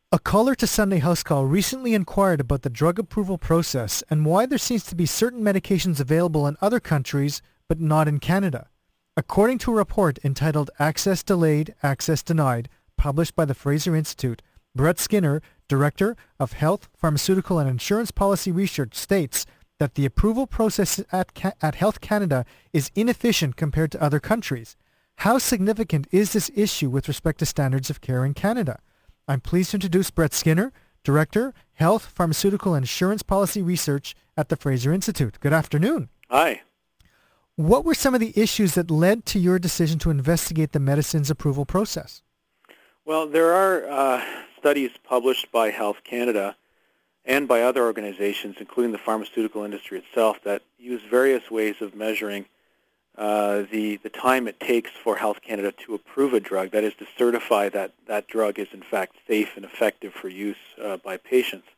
A caller to Sunday House Call recently inquired about the drug approval process and why there seems to be certain medications available in other countries but not in Canada. According to a report entitled Access Delayed, Access Denied, published by the Fraser Institute, Brett Skinner, Director of Health, Pharmaceutical and Insurance Policy Research, states that the approval process at Health Canada is inefficient compared to other countries. How significant is this issue with respect to standards of care in Canada? I'm pleased to introduce Brett Skinner, Director, Health, Pharmaceutical and Insurance Policy Research at the Fraser Institute. Good afternoon. Hi. What were some of the issues that led to your decision to investigate the medicine's approval process? Well, there are studies published by Health Canada and by other organizations, including the pharmaceutical industry itself, that use various ways of measuring the time it takes for Health Canada to approve a drug, that is to certify that that drug is in fact safe and effective for use by patients.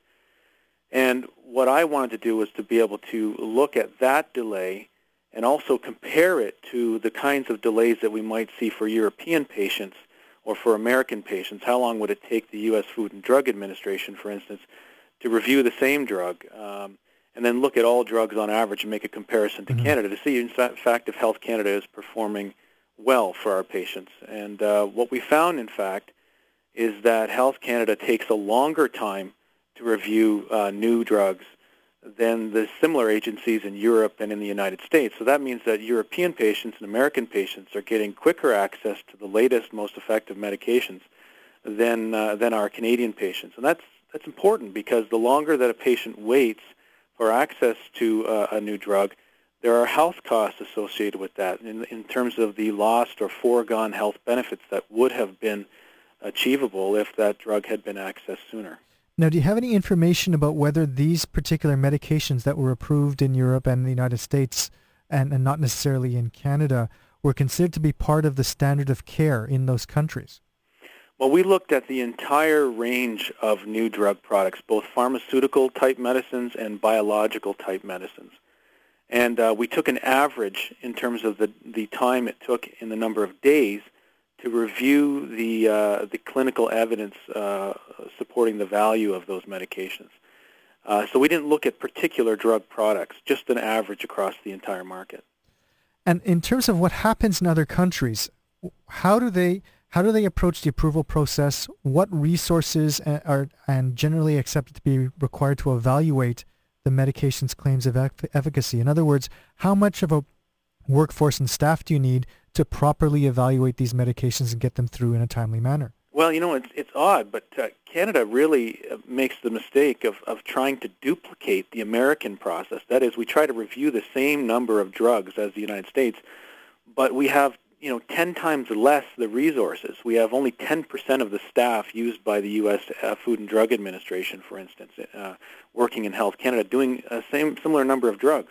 And what I wanted to do was to be able to look at that delay and also compare it to the kinds of delays that we might see for European patients or for American patients. How long would it take the U.S. Food and Drug Administration, for instance, to review the same drug? And then look at all drugs on average and make a comparison to Canada to see, in fact, if Health Canada is performing well for our patients. And what we found, in fact, is that Health Canada takes a longer time to review new drugs than the similar agencies in Europe and in the United States. So that means that European patients and American patients are getting quicker access to the latest, most effective medications than our Canadian patients. And that's important because the longer that a patient waits for access to a new drug, there are health costs associated with that in terms of the lost or foregone health benefits that would have been achievable if that drug had been accessed sooner. Now, do you have any information about whether these particular medications that were approved in Europe and the United States and not necessarily in Canada were considered to be part of the standard of care in those countries? Well, we looked at the entire range of new drug products, both pharmaceutical-type medicines and biological-type medicines. And we took an average in terms of the time it took in the number of days to review the clinical evidence supporting the value of those medications. So we didn't look at particular drug products, just an average across the entire market. And in terms of what happens in other countries, how do they approach the approval process? What resources are generally accepted to be required to evaluate the medication's claims of efficacy? In other words, how much of a workforce and staff do you need to properly evaluate these medications and get them through in a timely manner? Well, it's odd, but Canada really makes the mistake of trying to duplicate the American process. That is, we try to review the same number of drugs as the United States, but we have 10 times less the resources. We have only 10% of the staff used by the U.S. Food and Drug Administration, for instance, working in Health Canada, doing a similar number of drugs.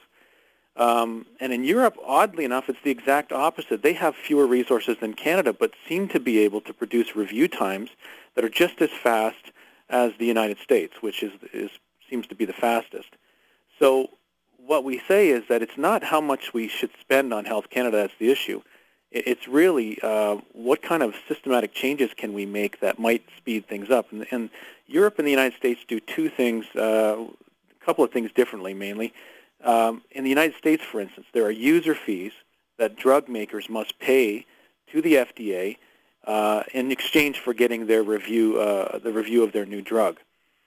And in Europe, oddly enough, it's the exact opposite. They have fewer resources than Canada, but seem to be able to produce review times that are just as fast as the United States, which seems to be the fastest. So what we say is that it's not how much we should spend on Health Canada that's the issue. It's really what kind of systematic changes can we make that might speed things up. And Europe and the United States do two things, a couple of things differently mainly. In the United States, for instance, there are user fees that drug makers must pay to the FDA in exchange for getting their review, the review of their new drug.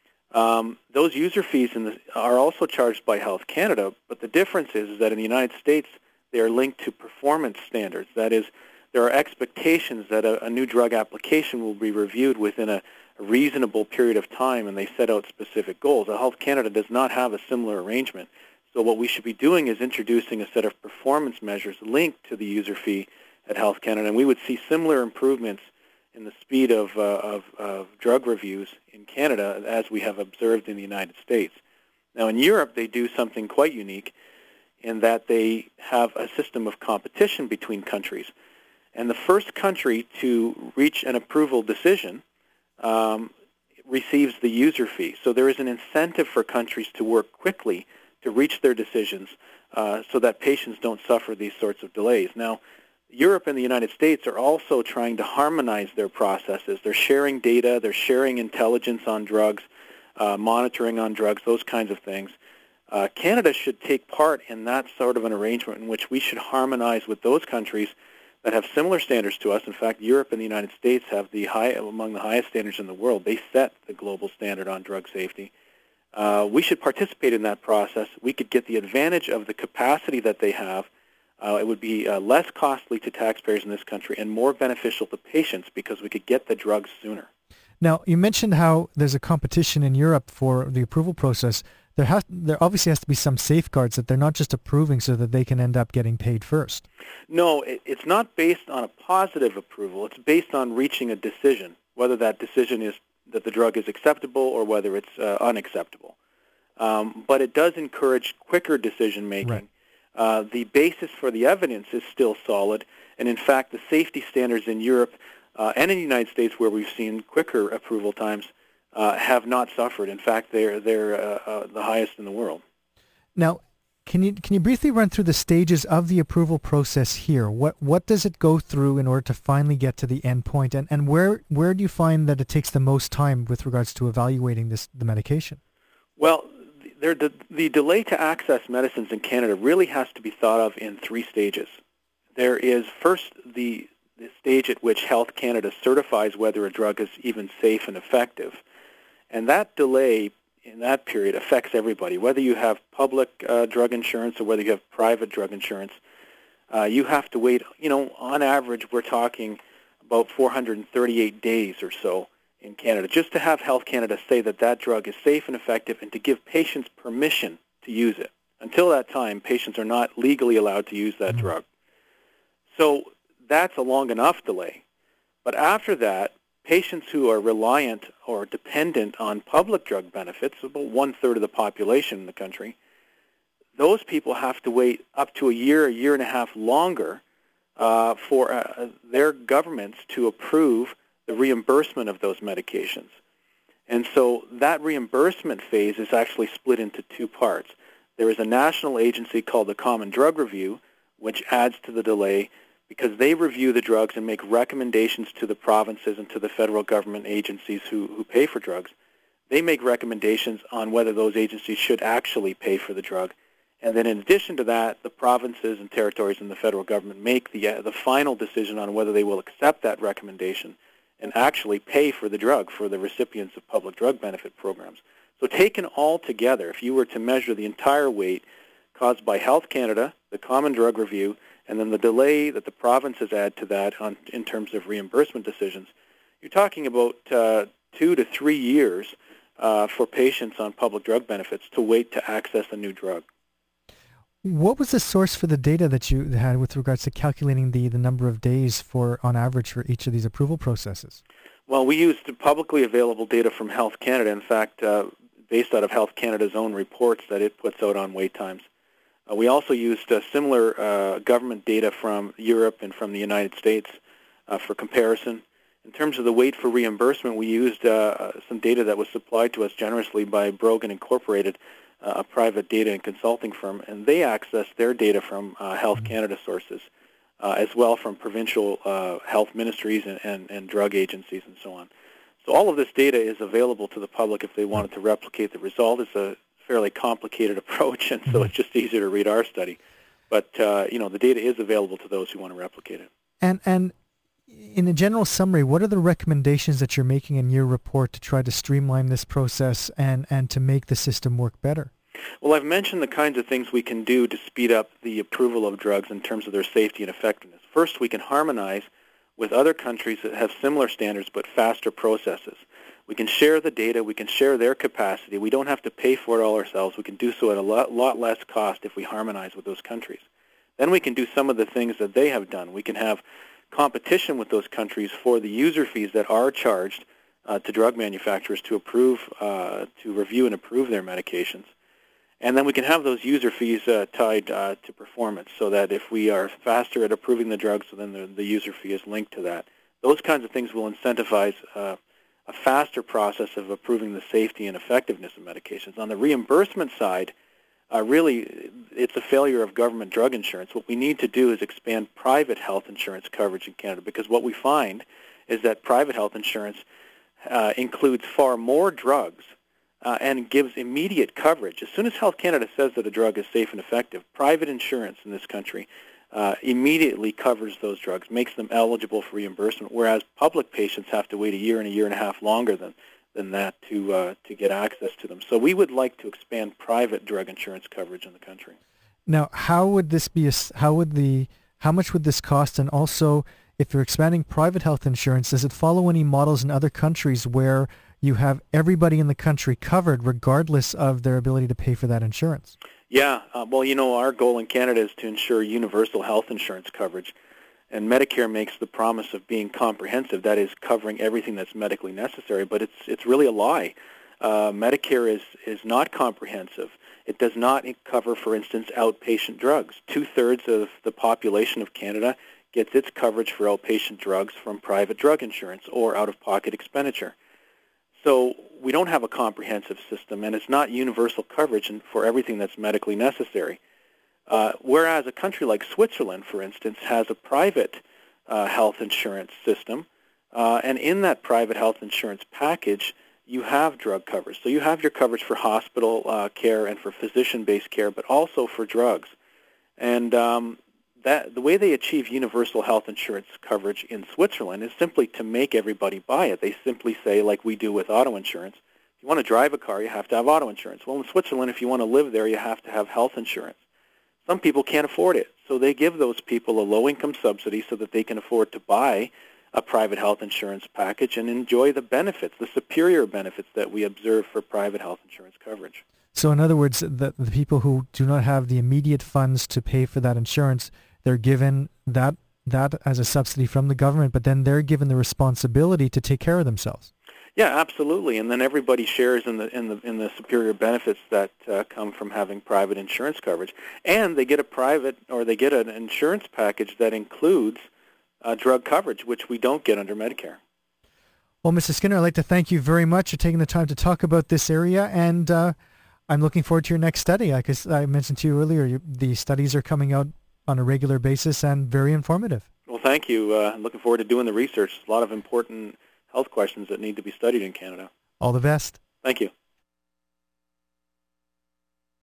Those user fees are also charged by Health Canada, but the difference is that in the United States, they are linked to performance standards. That is, there are expectations that a new drug application will be reviewed within a reasonable period of time, and they set out specific goals. Health Canada does not have a similar arrangement. So what we should be doing is introducing a set of performance measures linked to the user fee at Health Canada, and we would see similar improvements in the speed of drug reviews in Canada as we have observed in the United States. Now, in Europe, they do something quite unique in that they have a system of competition between countries. And the first country to reach an approval decision receives the user fee. So there is an incentive for countries to work quickly to reach their decisions so that patients don't suffer these sorts of delays. Now, Europe and the United States are also trying to harmonize their processes. They're sharing data, they're sharing intelligence on drugs, monitoring on drugs, those kinds of things. Canada should take part in that sort of an arrangement in which we should harmonize with those countries that have similar standards to us. In fact, Europe and the United States have among the highest standards in the world. They set the global standard on drug safety. We should participate in that process. We could get the advantage of the capacity that they have. It would be less costly to taxpayers in this country and more beneficial to patients because we could get the drugs sooner. Now, you mentioned how there's a competition in Europe for the approval process. There obviously has to be some safeguards that they're not just approving so that they can end up getting paid first. No, it's not based on a positive approval. It's based on reaching a decision, whether that decision is that the drug is acceptable or whether it's unacceptable. But it does encourage quicker decision-making. Right. The basis for the evidence is still solid, and in fact, the safety standards in Europe and in the United States, where we've seen quicker approval times, have not suffered. In fact, they're the highest in the world. Now, can you briefly run through the stages of the approval process here? What does it go through in order to finally get to the end point, and where do you find that it takes the most time with regards to evaluating the medication? Well, the delay to access medicines in Canada really has to be thought of in three stages. There is first the stage at which Health Canada certifies whether a drug is even safe and effective. And that delay in that period affects everybody, whether you have public drug insurance or whether you have private drug insurance. You have to wait, on average, we're talking about 438 days or so in Canada, just to have Health Canada say that that drug is safe and effective and to give patients permission to use it. Until that time, patients are not legally allowed to use that drug. So that's a long enough delay. But after that, patients who are reliant or dependent on public drug benefits, about one-third of the population in the country, those people have to wait up to a year and a half longer for their governments to approve the reimbursement of those medications. And so that reimbursement phase is actually split into two parts. There is a national agency called the Common Drug Review, which adds to the delay because they review the drugs and make recommendations to the provinces and to the federal government agencies who pay for drugs. They make recommendations on whether those agencies should actually pay for the drug. And then in addition to that, the provinces and territories and the federal government make the final decision on whether they will accept that recommendation and actually pay for the drug for the recipients of public drug benefit programs. So taken all together, if you were to measure the entire wait caused by Health Canada, the Common Drug Review, and then the delay that the provinces add to that in terms of reimbursement decisions, you're talking about 2 to 3 years for patients on public drug benefits to wait to access a new drug. What was the source for the data that you had with regards to calculating the number of days on average for each of these approval processes? Well, we used publicly available data from Health Canada, in fact, based out of Health Canada's own reports that it puts out on wait times. We also used similar government data from Europe and from the United States for comparison. In terms of the wait for reimbursement, we used some data that was supplied to us generously by Brogan Incorporated, a private data and consulting firm, and they accessed their data from Health Canada sources, as well from provincial health ministries and drug agencies and so on. So all of this data is available to the public if they wanted to replicate the result. It's a fairly complicated approach, and so it's just easier to read our study. But, the data is available to those who want to replicate it. And in a general summary, what are the recommendations that you're making in your report to try to streamline this process and to make the system work better? Well, I've mentioned the kinds of things we can do to speed up the approval of drugs in terms of their safety and effectiveness. First, we can harmonize with other countries that have similar standards but faster processes. We can share the data. We can share their capacity. We don't have to pay for it all ourselves. We can do so at a lot less cost if we harmonize with those countries. Then we can do some of the things that they have done. We can have competition with those countries for the user fees that are charged to drug manufacturers to review and approve their medications. And then we can have those user fees tied to performance so that if we are faster at approving the drugs, then the user fee is linked to that. Those kinds of things will incentivize a faster process of approving the safety and effectiveness of medications. On the reimbursement side, really it's a failure of government drug insurance. What we need to do is expand private health insurance coverage in Canada, because what we find is that private health insurance includes far more drugs and gives immediate coverage. As soon as Health Canada says that a drug is safe and effective, private insurance in this country immediately covers those drugs, makes them eligible for reimbursement, whereas public patients have to wait a year and a half longer than that to get access to them. So we would like to expand private drug insurance coverage in the country. Now, how would this be? How much would this cost? And also, if you're expanding private health insurance, does it follow any models in other countries where you have everybody in the country covered regardless of their ability to pay for that insurance? Yeah, well, our goal in Canada is to ensure universal health insurance coverage, and Medicare makes the promise of being comprehensive, that is, covering everything that's medically necessary, but it's really a lie. Medicare is not comprehensive. It does not cover, for instance, outpatient drugs. 2/3 of the population of Canada gets its coverage for outpatient drugs from private drug insurance or out-of-pocket expenditure. So we don't have a comprehensive system, and it's not universal coverage for everything that's medically necessary. Whereas a country like Switzerland, for instance, has a private health insurance system, and in that private health insurance package, you have drug coverage. So you have your coverage for hospital care and for physician-based care, but also for drugs. And the way they achieve universal health insurance coverage in Switzerland is simply to make everybody buy it. They simply say, like we do with auto insurance, if you want to drive a car, you have to have auto insurance. Well, in Switzerland, if you want to live there, you have to have health insurance. Some people can't afford it, so they give those people a low-income subsidy so that they can afford to buy a private health insurance package and enjoy the benefits, the superior benefits that we observe for private health insurance coverage. So in other words, the people who do not have the immediate funds to pay for that insurance, they're given that as a subsidy from the government, but then they're given the responsibility to take care of themselves. Yeah, absolutely. And then everybody shares in the superior benefits that come from having private insurance coverage. And they get an insurance package that includes drug coverage, which we don't get under Medicare. Well, Mr. Skinner, I'd like to thank you very much for taking the time to talk about this area, and I'm looking forward to your next study. Like I mentioned to you earlier, the studies are coming out on a regular basis and very informative. Well, thank you. Looking forward to doing the research. There's a lot of important health questions that need to be studied in Canada. All the best. Thank you.